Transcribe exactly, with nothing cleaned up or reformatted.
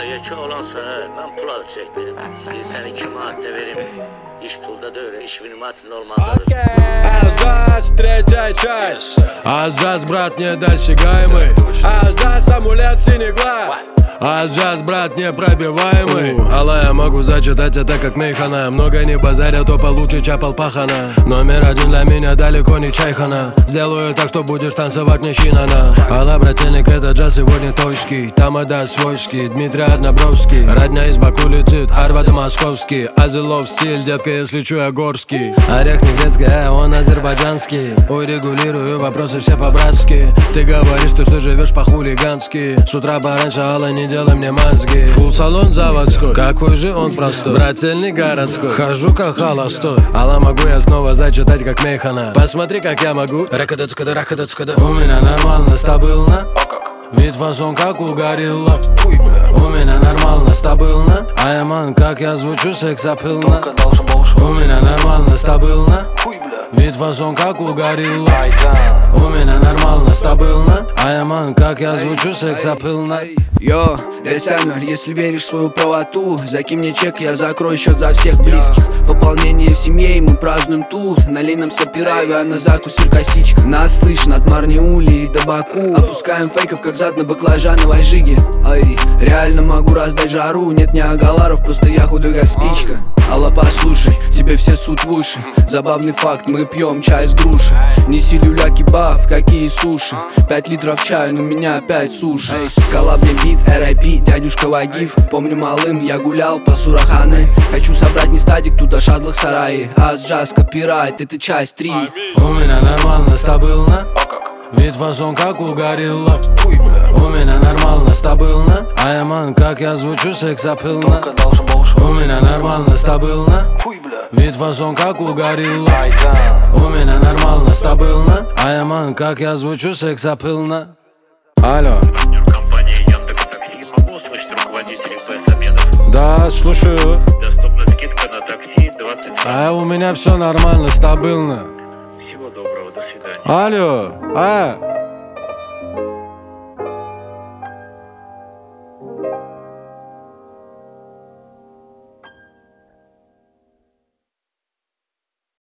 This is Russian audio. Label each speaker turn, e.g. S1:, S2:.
S1: yekə olansa, mən pul al çəkdirim. İstəyirsən iki manat da verim. İş pulda da öyle, iş виноватый olmalıdır.
S2: Алджаз, третья часть. Алджаз, брат, недосягаемый. Алджаз, амулет, синий глаз. Алджаз, брат, непробиваемый. Алла, я могу зачитать это как Мейхана. Много не базаря, то получше чапал пахана. Номер один для меня далеко не чайхана. Сделаю так, что будешь танцевать не щинана. Алла, брательник, это джаз сегодня тойский. Тамада свойский, Дмитрий Однобровский. Родня из Баку летит, Арвада московский. Азилов стиль, детка, если чую, я горский. Орех не детский, а он азербайджанский. Урегулирую вопросы все по-братски. Ты говоришь, что ты живешь по-хулигански. С утра пораньше, Алла, не делай мне мозги. Фулл салон заводской, какой же он простой. Брательник городской, хожу как холостой. Алла, могу я снова зачитать как Мейхана. Посмотри, как я могу. Ракадацкада, ракадацкада. У меня нормально, стабильно. Вид фасон, как у горилла. У меня нормально, стабильно. Айман, как я звучу, сексапильно. У меня нормально, стабильно. Вид фасон, как у горилла. У меня нормально, стабильно. Айман, как я звучу, сексапильно.
S3: Йо, Десянер, если веришь в свою правоту, закинь мне чек, я закрою счет за всех близких. Пополнение в семье, и мы празднуем тут. Налей нам сапираю, а на закусер косичка. Нас слышно от Марниули до Баку. Опускаем фейков, как зад на баклажановой жиге. Ай, реально могу раздать жару. Нет ни агаларов, просто я худой как спичка. Алла, послушай, тебе все суд в уши. Забавный факт, мы пьем чай с груши. Неси люля-кебаб, какие суши. Пять литров чая, но меня опять суши. Коллаб мне бит, эр ай пи, дядюшка Вагиф. Помню малым, я гулял по Сураханы. Хочу собрать не стадик, тут шадлах сараи. Алджаз, копирайт, это часть три.
S2: У меня нормально, стабильно. Вид фасон, как у горилла. У меня нормально, стабильно. Айман, как я звучу, сексапильно. У меня нормально, стабильно. Вид фасон, как у горилла. У меня нормально, стабильно. Айман, как я звучу, сексапильно. Алло.
S1: Компания Яндекс.Такси, могу услышать руководителей ПС-обедов?
S2: Да, слушаю.
S1: Доступна скидка на такси двадцать.
S2: А у меня все нормально, стабильно.
S1: Всего доброго, до свидания.
S2: Алло, а?